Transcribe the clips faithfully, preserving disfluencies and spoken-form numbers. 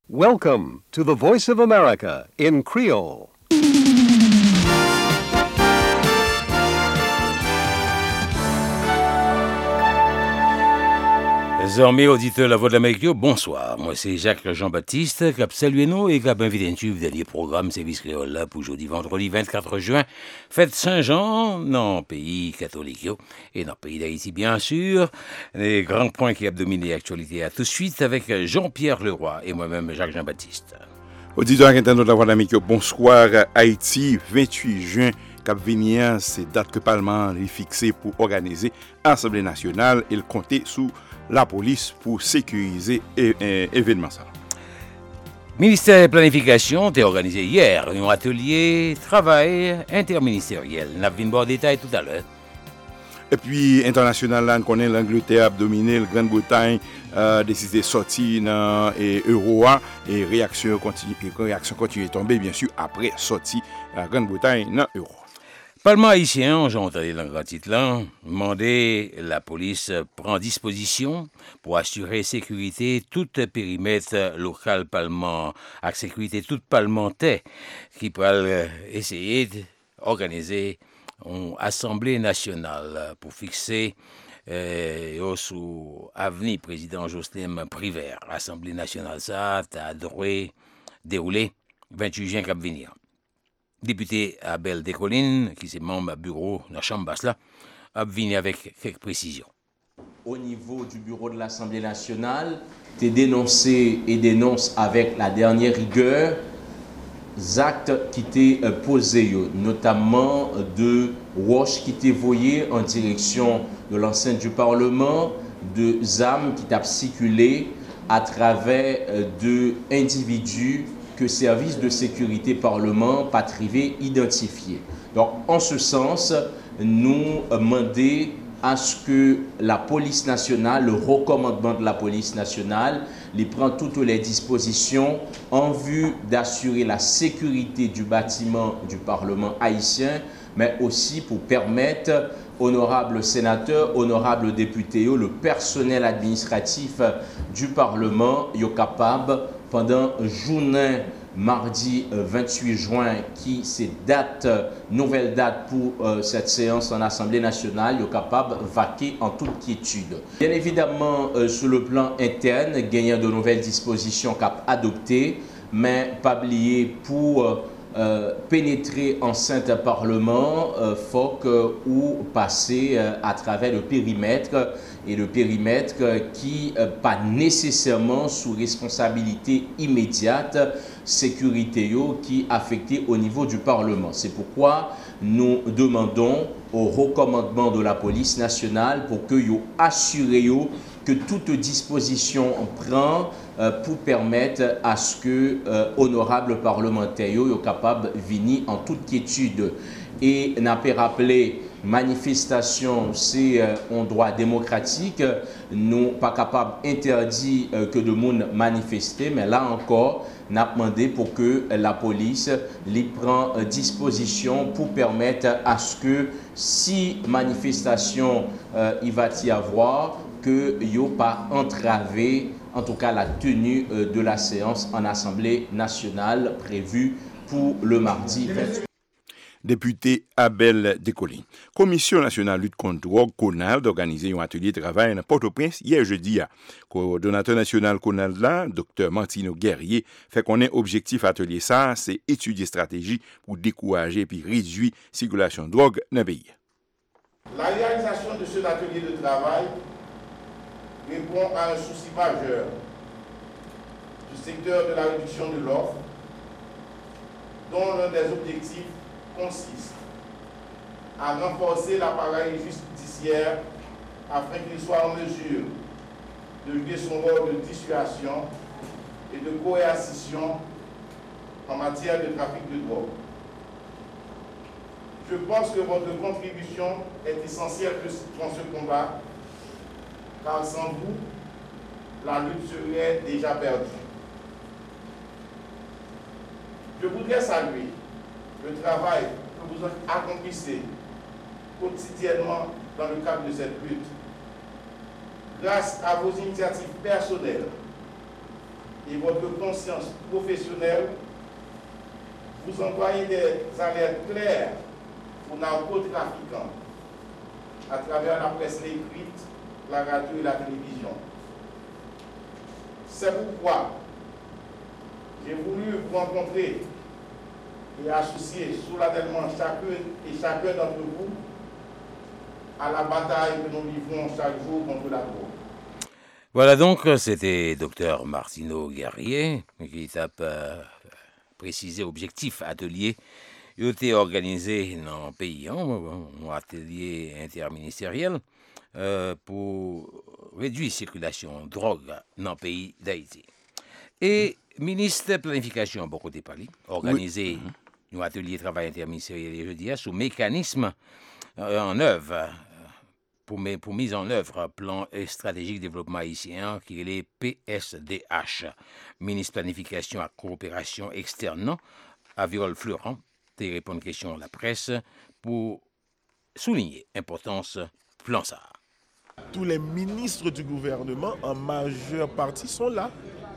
Welcome to the Voice of America in Creole. Amis auditeurs La Voix de l'Amérique, bonsoir. Moi c'est Jacques Jean-Baptiste qui a salué nous et qui a invité à suivre le dernier programme Service Créole là pour aujourd'hui vendredi vingt-quatre juin, fête Saint-Jean dans le pays catholique et dans le pays d'Haïti bien sûr. Les grands points qui ont dominé l'actualité à tout de suite avec Jean-Pierre Leroy et moi-même Jacques Jean-Baptiste. Auditeurs et internautes de La Voix de l'Amérique, bonsoir. Haïti, vingt-huit juin. Cap venir, c'est date que le Parlement est fixé pour organiser l'Assemblée nationale et le compter sous la police pour sécuriser l'événement. Ministère de la Planification a organisé hier un atelier travail interministériel. Nous avons vu un détail tout à l'heure. Et puis, international, là, on connaît l'Angleterre a dominé, la Grande-Bretagne a décidé de sortir dans l'euro et réaction continue, réaction continue de tomber, bien sûr, après sortie la Grande-Bretagne dans l'euro. Parlement haïtien, j'ai entendu dans le grand titre là, demander la police prend disposition pour assurer sécurité tout périmètre local parlement, avec sécurité toute parlementaire qui peut essayer d'organiser une assemblée nationale pour fixer euh, sous avenue président Jocelyn Privert. Assemblée nationale ça a déroulé vingt-huit juin qui va venir. Député Abel Descollines, qui est membre du bureau de la Chambre basse, là, a venu avec quelques précisions. Au niveau du bureau de l'Assemblée nationale, tu dénoncé et dénonce avec la dernière rigueur les actes qui étaient posés, notamment de roches qui étaient voyées en direction de l'enceinte du Parlement, de âmes qui ont circulé à travers de individus que service de sécurité parlement pas privé identifié. Donc, en ce sens, nous demandons à ce que la police nationale, le recommandement de la police nationale, les prend toutes les dispositions en vue d'assurer la sécurité du bâtiment du Parlement haïtien, mais aussi pour permettre honorables sénateurs, honorables députés, le personnel administratif du Parlement, est capable pendant journée mardi vingt-huit juin, qui c'est date, nouvelle date pour euh, cette séance en Assemblée nationale, est capable de vaquer en toute quiétude. Bien évidemment, euh, sur le plan interne, gagnant de nouvelles dispositions cap adoptées, mais pas oublier pour euh, Euh, pénétrer en enceinte Parlement, euh, faut que ou passer euh, à travers le périmètre et le périmètre euh, qui euh, pas nécessairement sous responsabilité immédiate sécurité yo, qui affecté au niveau du Parlement. C'est pourquoi nous demandons au recommandement de la police nationale pour que yo assuré yo que toute disposition prend euh, pour permettre à ce que euh, honorables parlementaires soient capables de venir en toute quiétude. Et n'a pas rappelé, manifestation, c'est euh, un droit démocratique. Nous pas capables d'interdire euh, que le monde manifeste, mais là encore, n'a demandé pour que la police les prend euh, disposition pour permettre à ce que si manifestation euh, il va y avoir, que yo pas entravé en tout cas la tenue euh, de la séance en Assemblée nationale prévue pour le mardi vingt-huit. Député Abel Descollines. Commission nationale lutte contre drogue, CONALD, organisé un atelier de travail à Port-au-Prince hier jeudi. Coordonnateur national CONALD là, docteur Martino Guerrier, fait qu'on ait objectif atelier ça, c'est étudier stratégie pour décourager et puis réduire la circulation de drogue dans le pays. La réalisation de cet atelier de travail répond à un souci majeur du secteur de la réduction de l'offre, dont l'un des objectifs consiste à renforcer l'appareil judiciaire afin qu'il soit en mesure de jouer son rôle de dissuasion et de coercition en matière de trafic de drogue. Je pense que votre contribution est essentielle dans ce combat, car sans vous, la lutte serait déjà perdue. Je voudrais saluer le travail que vous accomplissez quotidiennement dans le cadre de cette lutte. Grâce à vos initiatives personnelles et votre conscience professionnelle, vous envoyez des alertes claires aux narcotrafiquants à travers la presse écrite, la radio et la télévision. C'est pourquoi j'ai voulu vous rencontrer et associer solennellement chacune et chacun d'entre vous à la bataille que nous livrons chaque jour contre la drogue. Voilà donc, c'était docteur Martino Guerrier qui a euh, précisé objectif atelier. Il a été organisé dans le pays, hein, un atelier interministériel euh, pour réduire la circulation de drogue dans le pays d'Haïti. Et le ministre de la Planification, beaucoup de Pali, organisé oui. un atelier de travail interministériel jeudi sous mécanisme euh, en œuvre. Pour, pour mise en œuvre plan stratégique de développement haïtien qui est les P S D H. Ministre Planification à coopération externe, Aviol Florent, qui répond à une question de la presse pour souligner l'importance plan ça. Tous les ministres du gouvernement, en majeure partie, sont là.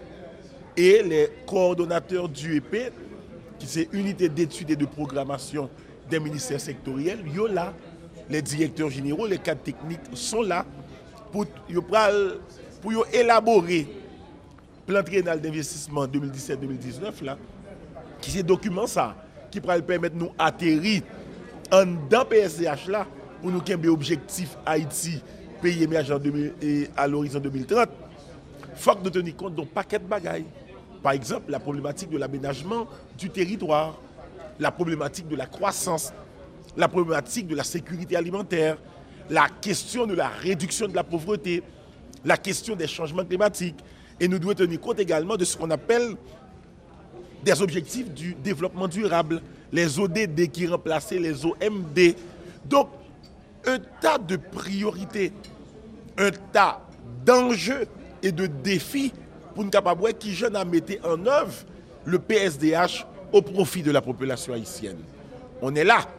Et les coordonnateurs d'U E P, qui c'est Unité d'études et de programmation des ministères sectoriels, ils sont là. Les directeurs généraux, les cadres techniques sont là pour, pour élaborer le plan triennal d'investissement deux mille dix-sept deux mille dix-neuf, là, qui c'est document ça, qui pourra permettre de nous atterrir en dans P S D H là, pour nous qu'un objectif Haïti, pays émergent à l'horizon deux mille trente. Il faut que nous tenions compte d'un paquet de bagailles. Par exemple, la problématique de l'aménagement du territoire, la problématique de la croissance, la problématique de la sécurité alimentaire, la question de la réduction de la pauvreté, la question des changements climatiques. Et nous devons tenir compte également de ce qu'on appelle des objectifs du développement durable, les O D D qui remplaçaient les O M D. Donc, un tas de priorités, un tas d'enjeux et de défis pour nous capables qui jeunes à mettre en œuvre le P S D H au profit de la population haïtienne. On est là.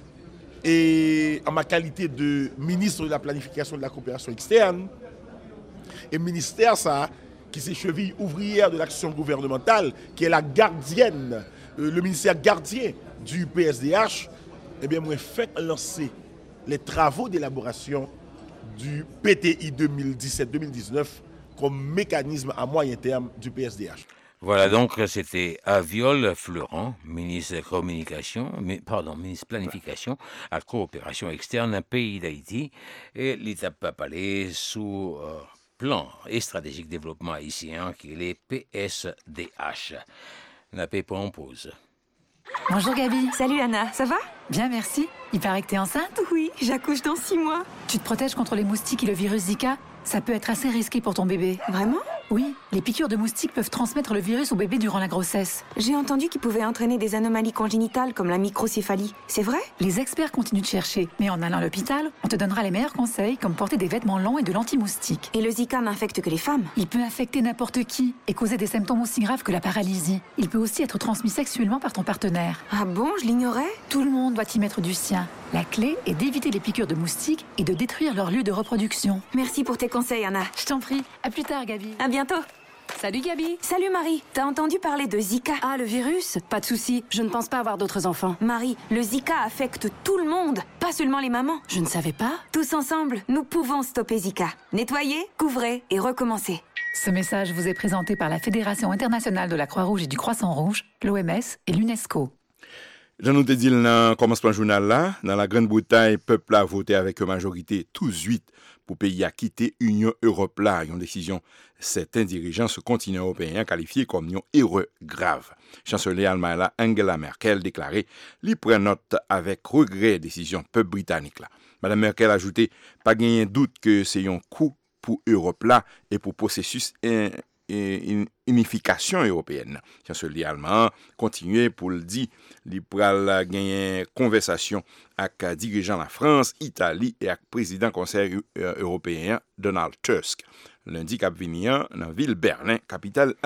Et en ma qualité de ministre de la Planification et de la Coopération externe, et ministère ça, qui c'est cheville ouvrière de l'action gouvernementale, qui est la gardienne, euh, le ministère gardien du P S D H, eh bien, moi, fait lancer les travaux d'élaboration du P T I deux mille dix-sept deux mille dix-neuf comme mécanisme à moyen terme du P S D H. Voilà donc, c'était Aviol Florent, ministre de Communication, pardon, ministre de Planification à coopération externe, pays d'Haïti, et l'État a parlé sous euh, plan et stratégique développement haïtien qui est les P S D H. La paix pour en pause. Bonjour Gabi. Salut Anna, ça va? Bien, merci. Il paraît que t'es enceinte? Oui, j'accouche dans six mois. Tu te protèges contre les moustiques et le virus Zika? Ça peut être assez risqué pour ton bébé. Vraiment? Oui, les piqûres de moustiques peuvent transmettre le virus au bébé durant la grossesse. J'ai entendu qu'ils pouvaient entraîner des anomalies congénitales comme la microcéphalie. C'est vrai? Les experts continuent de chercher, mais en allant à l'hôpital, on te donnera les meilleurs conseils comme porter des vêtements longs et de l'anti-moustique. Et le Zika n'infecte que les femmes? Il peut infecter n'importe qui et causer des symptômes aussi graves que la paralysie. Il peut aussi être transmis sexuellement par ton partenaire. Ah bon, je l'ignorais? Tout le monde doit y mettre du sien. La clé est d'éviter les piqûres de moustiques et de détruire leur lieu de reproduction. Merci pour tes conseils, Anna. Je t'en prie. À plus tard, Gabi. À bientôt. Salut Gabi. Salut Marie, t'as entendu parler de Zika? Ah, le virus? Pas de souci, je ne pense pas avoir d'autres enfants. Marie, le Zika affecte tout le monde, pas seulement les mamans. Je ne savais pas. Tous ensemble, nous pouvons stopper Zika. Nettoyer, couvrez et recommencer. Ce message vous est présenté par la Fédération internationale de la Croix-Rouge et du Croissant-Rouge, l'O M S et l'UNESCO. Je nous te dis dans le commencement journal là, dans la Grande-Bretagne, peuple a voté avec une majorité tous huit pour pays à quitter l'Union européenne. Une décision, certains dirigeants ce continent européen qualifié comme une erreur grave. Chancelier allemand là, Angela Merkel déclaré, lui prend note avec regret décision peuple britannique là. Madame Merkel a ajouté, pas gagné doute que c'est un coup pour Europe là et pour processus in, in, unification européenne. Chancelier allemand continue pour le dire, il pral gagner conversation avec dirigeant la France, Italie et avec président Conseil européen Donald Tusk. Lundi cap venir dans ville Berlin, capitale Allemagne.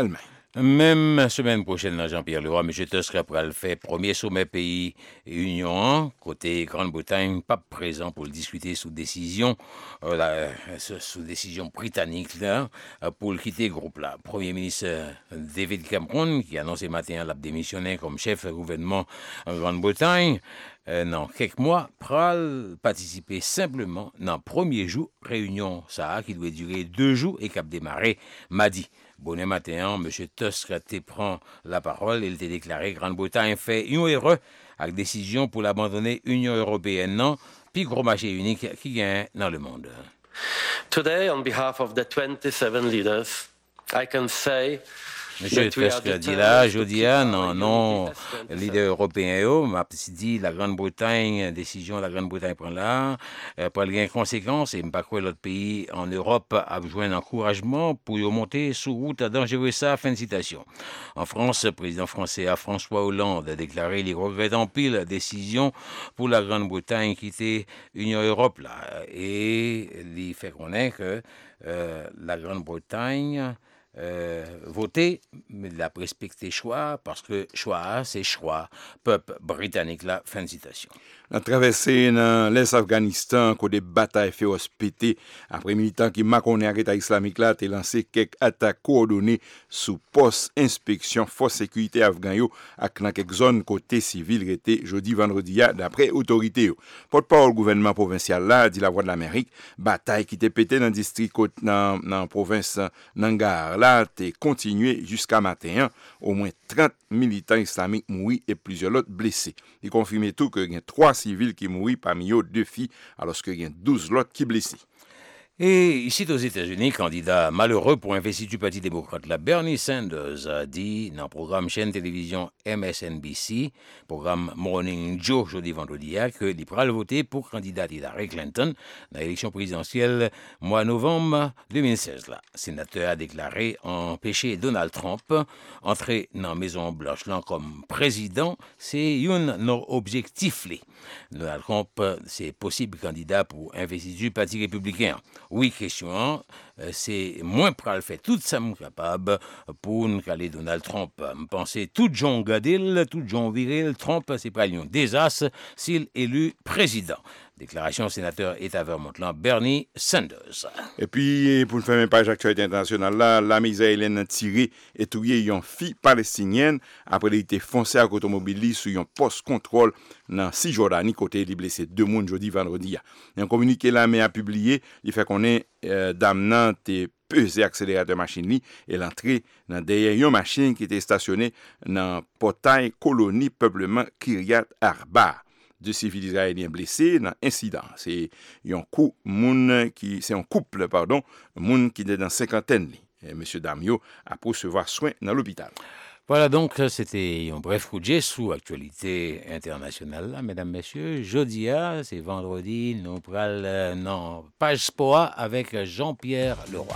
Même semaine prochaine, Jean-Pierre Leroy, M. Tusk après le fait premier sommet pays Union un, côté Grande-Bretagne, pas présent pour le discuter sous décision, euh, la, sous décision britannique là, pour le quitter le groupe là. Premier ministre David Cameron, qui a annoncé matin l'a démissionné comme chef de gouvernement en Grande-Bretagne, euh, dans quelques mois, pral participer simplement dans le premier jour réunion ça qui doit durer deux jours et qui a démarré mardi. Bonne matin, M. Tusk a prend la parole. Il a déclaré que Grande-Bretagne fait une erreur avec décision pour l'abandonner l'Union européenne, non, puis gros marché unique qui gagne dans le monde. Today, on behalf of the twenty-seven leaders, I can say M. Tusk a dit là, je dis, non, non, leader européen, m'a dit la Grande-Bretagne, décision de la Grande-Bretagne prend là, euh, pour les conséquences, et pas quoi l'autre pays en Europe a besoin d'encouragement pour monter sous route dangereuse ça, fin de citation. En France, le président français François Hollande a déclaré les regrets en pile la décision pour la Grande-Bretagne quitter l'Union Europe là, et il fait connaître que euh, la Grande-Bretagne Euh, voter, mais la respecter choix, parce que choix, c'est choix. Peuple britannique, là, fin de citation. La traversée dans l'Est Afghanistan, où des batailles féroces pétées, après militants qui maconnaient à l'État islamique là, ont lancé quelques attaques coordonnées sous poste inspection force sécurité afghan yo, ak dans quelques zones côté civil été jeudi vendredi d'après autorités. Porte-parole gouvernement provincial là, dit la Voix de l'Amérique, bataille qui était pétée dans le district dans dans province Nangar là, t'est continué jusqu'à matin, au moins trente militants islamiques morts et plusieurs autres blessés. Il confirmait tout que il y a trois civils qui mourent parmi eux deux filles, alors qu'il y a douze autres qui blessés. Et ici aux États-Unis, candidat malheureux pour investiture du Parti démocrate, la Bernie Sanders a dit dans le programme chaîne télévision M S N B C, programme Morning Joe, jeudi vendredi, que il pourra voter pour candidat Hillary Clinton dans l'élection présidentielle mois novembre deux mille seize. Le sénateur a déclaré empêcher Donald Trump entrer dans la Maison Blanche là comme président, c'est un nos objectifs. Donald Trump, c'est possible candidat pour investiture du Parti républicain. Oui, question, c'est moins pour le faire tout ça capable pour nous caler Donald Trump. Je pense tout John Gadil, tout John Viril, Trump, c'est pas un désastre s'il est élu président. Déclaration sénateur État Vermont, Bernie Sanders. Et puis, pour faire une page actualité internationale, là, l'armée israélienne a tiré et tué une fille palestinienne après avoir été foncé à automobile sur un poste contrôle dans Cisjordanie, côté il blessé deux monde jeudi vendredi. Un communiqué l'armée a publié, il fait qu'on est euh, damnant et pesé accélérateur machine li et l'entrée dans derrière une machine qui était stationnée dans portail colonie peuplement Kiryat Arba. Deux civils israéliens blessés dans l'incident. C'est un coup, moun qui, c'est un couple, pardon, moun qui est dans cinquantaine. Et M. Damio a pour recevoir soin dans l'hôpital. Voilà donc, c'était un bref coup de jet sous actualité internationale, là, mesdames, messieurs. Jeudi, c'est vendredi, nous prenons euh, non, page sport avec Jean-Pierre Leroy.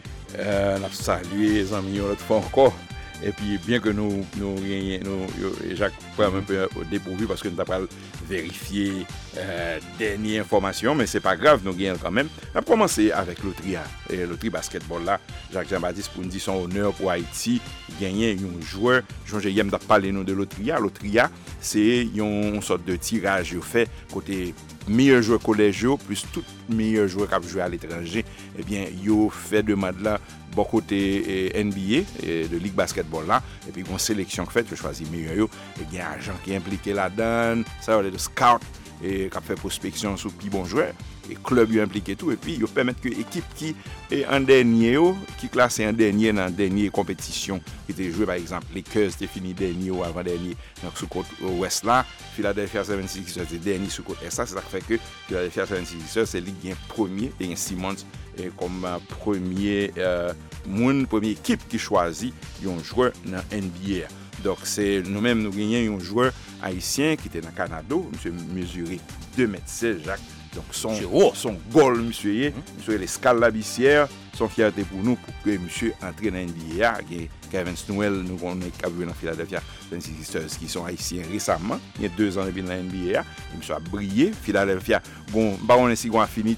Euh, on a salué les amis l'autre fois encore. Et puis, bien que nous, nous, nous Jacques, un peu dépourvu parce que nous avons vérifié euh, dernière information, mais c'est pas grave, nous gagnons quand même. On a commencé avec l'Otria, et l'Otria basketball là, Jacques Jean-Baptiste pour nous dire son honneur pour Haïti, gagner un joueur. J'ai aime de parler nous de l'Otria. L'Otria, c'est une sorte de tirage fait côté meilleur joueur collégiaux plus tout meilleur joueur qui a joué à l'étranger. Eh bien, yo fait demande là bon côté N B A et de Ligue basketball là et puis une sélection fait je choisis meilleur yo et il y a un agent qui est impliqué là-dedans ça veut dire scout et qui fait prospection sur plus bon joueur et club yo impliqué tout et puis yo permettre que équipe qui est en dernier yo, qui classé en dernier dans dernière compétition qui était joué par exemple les Lakers était fini dernier ou avant dernier donc sous côte ouest là Philadelphia soixante-seize était dernier sous côte est ça c'est ça qui fait que Philadelphia soixante-seize c'est ligue premier et Simmons et comme premier euh, moun première équipe qui choisit un joueur dans N B A. Donc c'est nous-mêmes nous gagnons un joueur haïtien qui était dans Canada, monsieur mesuré deux mètres seize Jacques. Donc son son goal monsieur, mmh. monsieur les scalabissières sont fierté pour nous pour que monsieur entre dans N B A. Kevin Snowell nous on est capable dans Philadelphia soixante-seize qui sont haïtiens récemment, il y a deux ans depuis dans N B A, monsieur a brillé Philadelphia bon ba on est si grande affinité.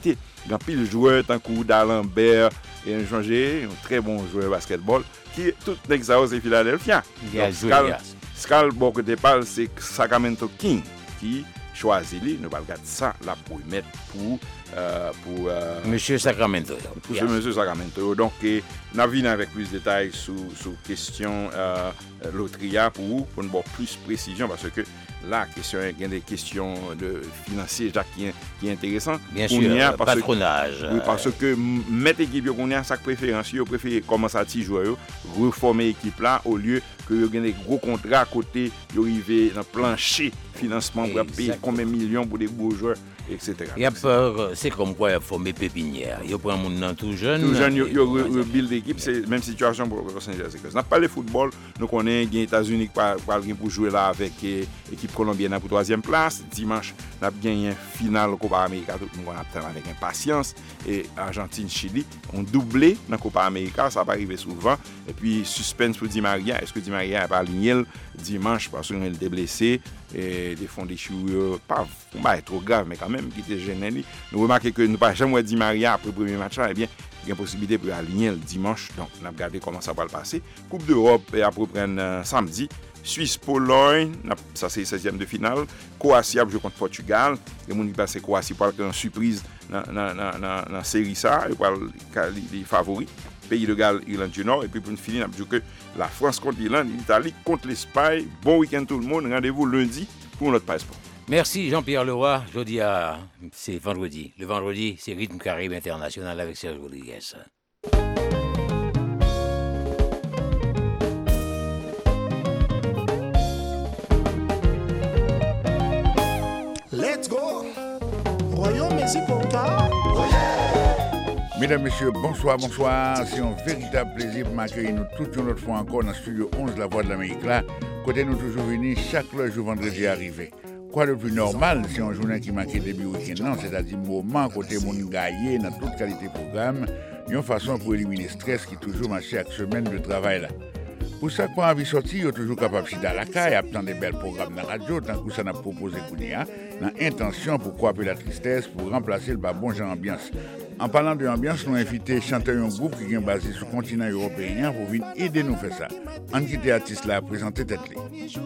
grand pile joueur tant que d'Alembert et un changé, un très bon joueur de basketball qui tout l'exaos c'est Philadelphia. Skal bon côté parle c'est Sacramento King qui choisit lui, nous va regarder ça là pour mettre pour euh, pour euh, Monsieur Sacramento. Pour yes. ce Monsieur Sacramento. Donc nous venons avec plus de détails sur sur question euh, loteria pour pour une plus précision parce que la question il y a des questions de financiers qui qui est intéressant. Bien sûr, a, parce patronage. Que, oui, parce que mettre équipe qu'on a sa préférence, yo préfère commencer à petit joueur, reformer équipe là au lieu que yo gagne des gros contrats à côté, yo arriver dans plancher financement pour payer combien de millions pour des beaux joueurs, et cetera. Il y a peur, c'est comme quoi il faut former pépinière. Il prend mon nom tout jeune. Tout jeune, il rebuild l'équipe, c'est la même situation pour Los Angeles Lakers. N'a pas le football, nous connaissons les États-Unis qui pour jouer là avec l'équipe colombienne pour troisième place. Dimanche, nous avons gagné une finale Copa América, tout le monde attend avec impatience. Et Argentine, Chili, ont doublé dans la Copa América, ça va arriver souvent. Et puis, suspense pour Di Maria. Est-ce que Di Maria n'a pas aligné dimanche parce qu'il était blessé? Et des fonds d'échouure, pas, pas trop grave, mais quand même, qui était gêné. Nous remarquons que nous n'avons pas jamais dit Maria après le premier match, eh bien, il y a une possibilité pour aligner le dimanche. Donc, on a regardé comment ça va le passer. Coupe d'Europe, et après, prendre euh, samedi. Suisse-Pologne, ça c'est seizième de finale. Croatie a joué contre Portugal. Les gens qui passent Croatie pour avoir une surprise dans la série ça, et pour les favoris. Pays de Galles, Irlande du Nord. Et puis pour une finale, on a que la France contre l'Irlande, l'Italie contre l'Espagne. Bon week-end tout le monde. Rendez-vous lundi pour notre passeport. Merci Jean-Pierre Leroy. Jeudi, à... c'est vendredi. Le vendredi, c'est Rythme Caraïbe International avec Serge Rodriguez. Let's go! Royaume Ziponka. Mesdames, Messieurs, bonsoir, bonsoir. C'est un véritable plaisir pour m'accueillir nous toute une autre fois encore dans le studio onze La Voix de l'Amérique là. Côté nous toujours venus chaque jour vendredi arrivé. Quoi de plus normal, c'est un journée qui marque début week-end, non, c'est-à-dire moment côté mon gaillé dans toute qualité de programme, une façon pour éliminer le stress qui toujours marche chaque semaine de travail là. Pour ça qu'on a envie de sortir, il est toujours capable de la caille, attendre des belles programmes dans la radio, tant que ça n'a proposé Kounia, dans intention pour couper la tristesse, pour remplacer le bon genre ambiance. En parlant de l'ambiance, nous avons invité chanteur un groupe qui est basé sur le continent européen pour venir aider nous faire ça. En quitté artiste là, présenter tête là.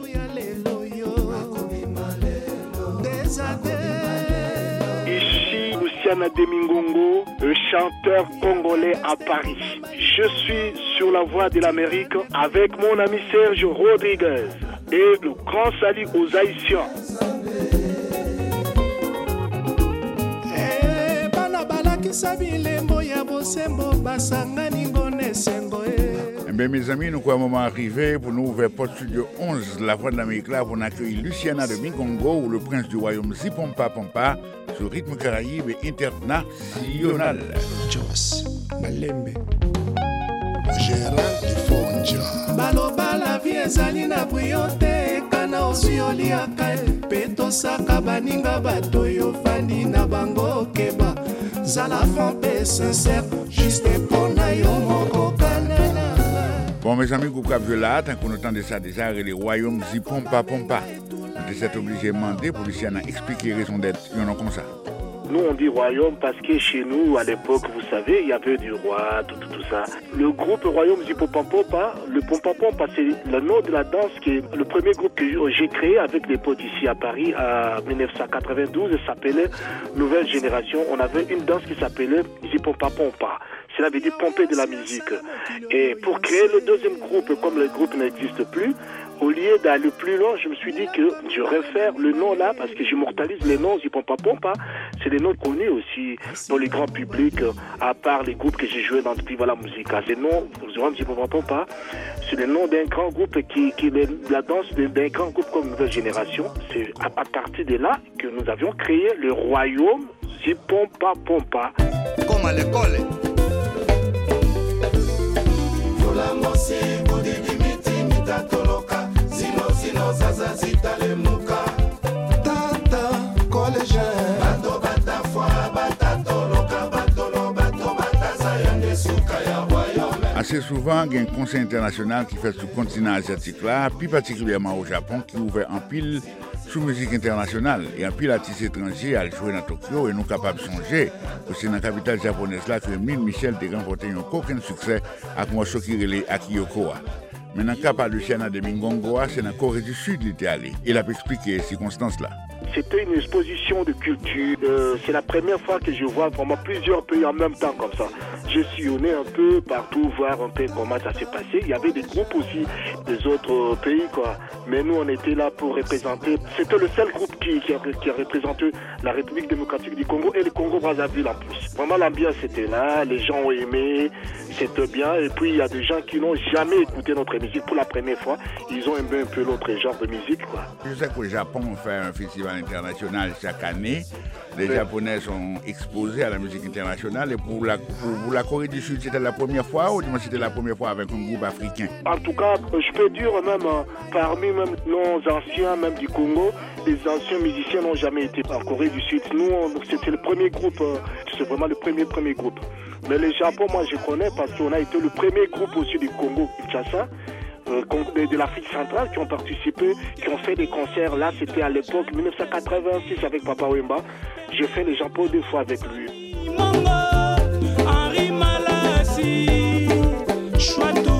Ici, Luciana Demingongo, un chanteur congolais à Paris. Je suis sur la voie de l'Amérique avec mon ami Serge Rodriguez et le grand salut aux Haïtiens. Eh bien, mes amis, nous croyons un moment arrivé pour nous ouvrir porte studio onze, La Voix de l'Amérique là, pour accueillir Luciana de Mingongo ou le prince du royaume Zipompa Pompa sur Rythme Caraïbe International. Joss Malembe, Gérard Lifonja. Baloba la vie ezali na briote kana osioli akae peto saka baninga bato yo fandi na bango keba zala fompe sincère juste pour na yo moko kanana. Bon, mes amis, groupe Cap là, tant qu'on entend de ça déjà, les royaumes Zipompa Pompa. On s'est obligé de demander pour Luciana expliquer les raisons d'être, il y en a comme ça. Nous, on dit royaume parce que chez nous, à l'époque, vous savez, il y avait du roi, tout, tout, tout ça. Le groupe Royaume du Pompapompa, le Pompapompa, c'est le nom de la danse qui est le premier groupe que j'ai créé avec des potes ici à Paris en dix-neuf cent quatre-vingt-douze. Ça s'appelait Nouvelle Génération. On avait une danse qui s'appelait Zipompapompa. Cela veut dire pomper de la musique. Et pour créer le deuxième groupe, comme le groupe n'existe plus, au lieu d'aller plus loin, je me suis dit que je réfère le nom là, parce que j'immortalise les noms Zipompapompa. C'est des noms connus aussi pour les grands publics, à part les groupes que j'ai joués dans Viva la Musica. Ces noms, Zipompapompa, c'est le nom d'un grand groupe qui, qui est la danse d'un grand groupe comme Nouvelle Génération. C'est à, à partir de là que nous avions créé le royaume Zipompapompa. Comme à l'école. Assez souvent, il y a un conseil international qui fait sur le continent asiatique là, plus particulièrement au Japon, qui ouvre en pile sous musique internationale. Et en pile artiste étranger à jouer dans Tokyo et nous capables de songer que c'est dans la capitale japonaise là que Mille Michel a remporté un aucun succès avec morceau qui relait Akiyokoa. Mais dans le cas de Luciana de Mingongoa, c'est dans la Corée du Sud qu'il était allé. Il a pu expliquer ces circonstances-là. C'était une exposition de culture. Euh, c'est la première fois que je vois vraiment plusieurs pays en même temps comme ça. J'ai sillonné un peu partout, voir un peu comment ça s'est passé. Il y avait des groupes aussi des autres pays, quoi. Mais nous, on était là pour représenter. C'était le seul groupe qui, qui, a, qui a représenté la République démocratique du Congo et le Congo-Brazzaville en plus. Vraiment, l'ambiance était là, les gens ont aimé, c'était bien. Et puis, il y a des gens qui n'ont jamais écouté notre musique pour la première fois. Ils ont aimé un peu l'autre genre de musique, quoi. Je sais qu'au Japon, on fait un festival international chaque année. Les oui. Japonais sont exposés à la musique internationale. Et pour la, pour, pour la Corée du Sud, c'était la première fois ou c'était la première fois avec un groupe africain? En tout cas, je peux dire même parmi même nos anciens, même du Congo, les anciens musiciens n'ont jamais été en Corée du Sud. Nous, c'était le premier groupe, c'est vraiment le premier premier groupe. Mais le Japon, moi je connais parce qu'on a été le premier groupe aussi du Congo, Kinshasa, de l'Afrique centrale qui ont participé, qui ont fait des concerts. Là, c'était à l'époque dix-neuf cent quatre-vingt-six avec Papa Wemba. J'ai fait le Japon deux fois avec lui. Henri Malassi, Chouadou.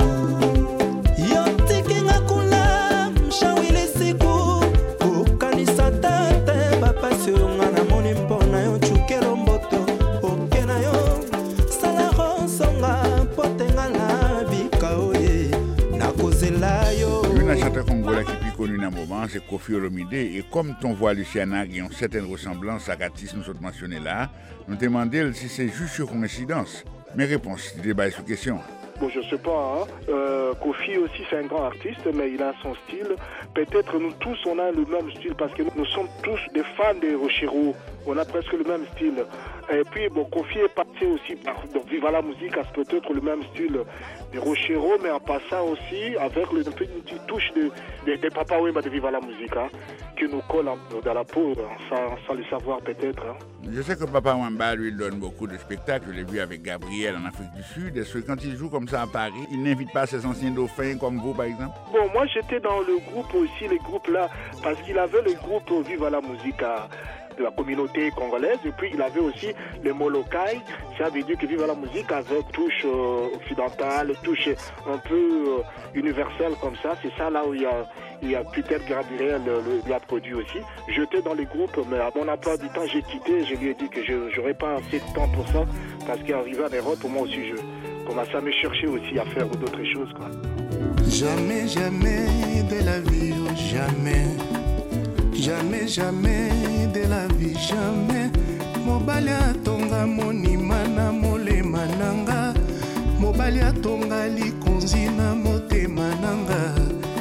Un chanteur congolais qui est plus connu dans le moment, c'est Kofi Olomide. Et comme ton voix Luciana qui a une certaine ressemblance à l'artiste nous sommes mentionné là, nous demandons si c'est juste une coïncidence. Mes réponses, du débat sur question. Bon, je sais pas. Hein. Euh, Kofi aussi, c'est un grand artiste, mais il a son style. Peut-être nous tous, on a le même style parce que nous, nous sommes tous des fans de Rochero. On a presque le même style. Et puis, bon, Kofi est passé aussi par donc, Viva la musique, a peut-être le même style de Rochero, mais en passant aussi avec le, une petite touche de, de, de Papa Wemba de Viva la musique, hein, qui nous colle dans la peau, sans, sans le savoir peut-être. Hein. Je sais que Papa Wemba lui donne beaucoup de spectacles. Je l'ai vu avec Gabriel en Afrique du Sud. Est-ce que quand il joue comme ça à Paris, il n'invite pas ses anciens dauphins comme vous, par exemple? Bon, moi j'étais dans le groupe aussi, les groupes là, parce qu'il avait le groupe Viva la musique à de la communauté congolaise, et puis il avait aussi le Molokai, ça veut dire que Viva la musique avec touche euh, occidentale, touche un peu euh, universelle comme ça, c'est ça là où il y a, il y a Peter Gabriel lui a produit aussi. J'étais dans les groupes, mais à mon emploi du temps j'ai quitté, je lui ai dit que je n'aurais pas assez de temps pour ça, parce qu'arrivé en Europe, pour moi aussi je commençais à me chercher aussi à faire d'autres choses, quoi. Jamais, jamais de la vie, oh, jamais. Jamais, jamais de la vie, jamais. Mobali atonga monima na molema nanga. Mobali atonga likonzi na motema nanga.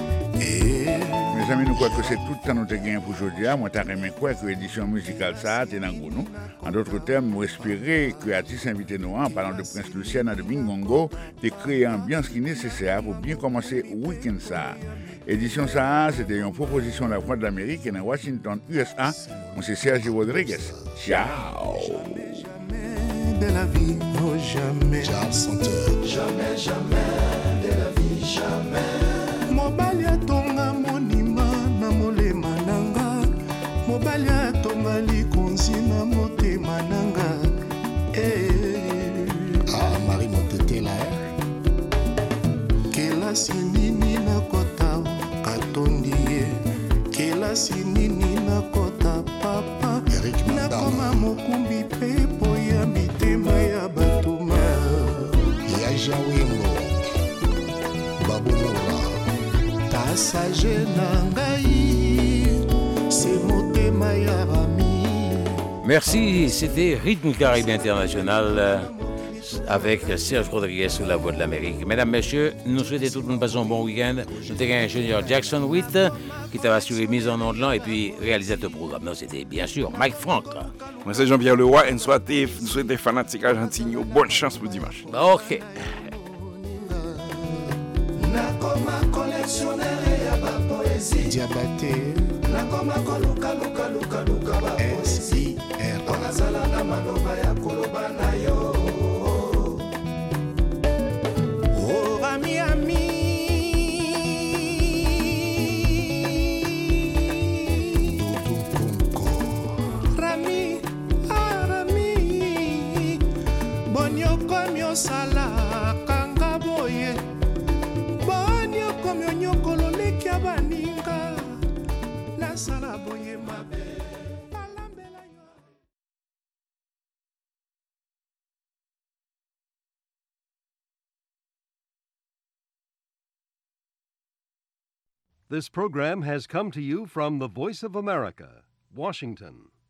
Mes amis, nous croyons que c'est tout le temps nous avons gagné pour aujourd'hui. Moi, je remercie quoi que l'édition musicale ça a été dans nous. En d'autres termes, nous espérons que l'artiste invité nous en parlant de Prince Luciana de Mingongo de créer l'ambiance qui est nécessaire pour bien commencer le week-end ça. Édition ça, c'était une proposition de la Voix de l'Amérique et dans Washington, U S A. Moi, c'est Sergio Rodriguez. Ciao. Jamais, jamais de la vie, oh jamais. Charles Santeur. Jamais, jamais de la vie, jamais. Mobali atonga monima na molema nanga. Mobali atonga likonzi na motema nanga. Eh. Ah, Marie Montete là. Kela sinini na kota katondie. Kela sinini na kota papa. Eric Mandama mokumbi pepo ya mitema ya batuma. Ya Jawimbo. Babu Nora. Passage na ngai. C'est motema ya rami. Merci, c'était Rythme Caraïbe International euh, avec Serge Rodriguez sous la Voix de l'Amérique. Mesdames, Messieurs, nous souhaitons tout le monde passer un bon week-end. Nous avons un ingénieur Jackson Witt qui t'a assuré mise en onde là et puis réalisateur programme. Non, c'était bien sûr Mike Frank. Moi, c'est Jean-Pierre Leroy et nous souhaitons des fanatiques argentins bonne chance pour dimanche. OK. Nakoma collectionnaire ya ba poésie Diabaté Nakoma koluka luka luka luka ba poésie Wanazala na maloba ya koloba na yo Oh ami ami baninga nasala boye mabe. This program has come to you from the Voice of America, Washington.